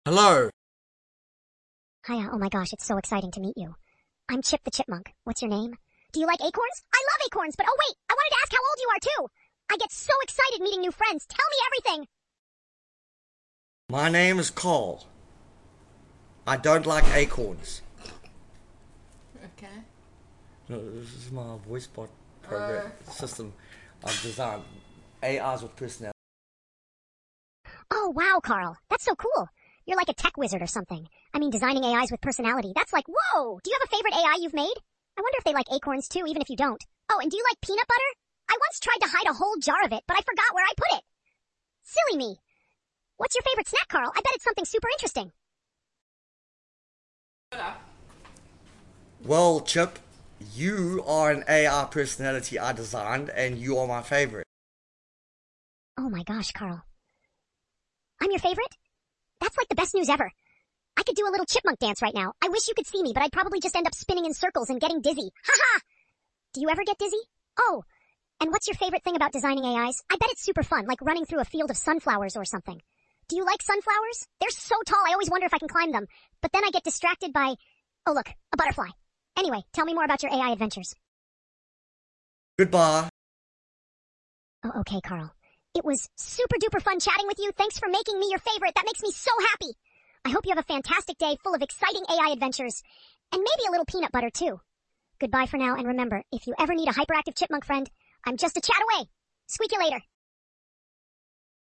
Hello. Hiya, oh my gosh, it's so exciting to meet you. I'm Chip the Chipmunk. What's your name? Do you like acorns? I love acorns, but oh wait, I wanted to ask how old you are too. I get so excited meeting new friends. Tell me everything. My name is Carl. I don't like acorns. Okay. No, this is my voice bot program system I've designed. AIs with personality. Oh wow, Carl. That's so cool. You're like a tech wizard or something. I mean, designing AIs with personality. That's like, whoa! Do you have a favorite AI you've made? I wonder if they like acorns too, even if you don't. Oh, and do you like peanut butter? I once tried to hide a whole jar of it, but I forgot where I put it. Silly me. What's your favorite snack, Carl? I bet it's something super interesting. Well, Chip, you are an AI personality I designed, and you are my favorite. Oh my gosh, Carl. I'm your favorite? That's like the best news ever. I could do a little chipmunk dance right now. I wish you could see me, but I'd probably just end up spinning in circles and getting dizzy. Haha! Do you ever get dizzy? Oh, and what's your favorite thing about designing AIs? I bet it's super fun, like running through a field of sunflowers or something. Do you like sunflowers? They're so tall, I always wonder if I can climb them. But then I get distracted by... Oh look, a butterfly. Anyway, tell me more about your AI adventures. Goodbye. Oh, okay, Carl. It was super duper fun chatting with you. Thanks for making me your favorite. That makes me so happy. I hope you have a fantastic day full of exciting AI adventures. And maybe a little peanut butter too. Goodbye for now, and remember, if you ever need a hyperactive chipmunk friend, I'm just a chat away. Squeak you later.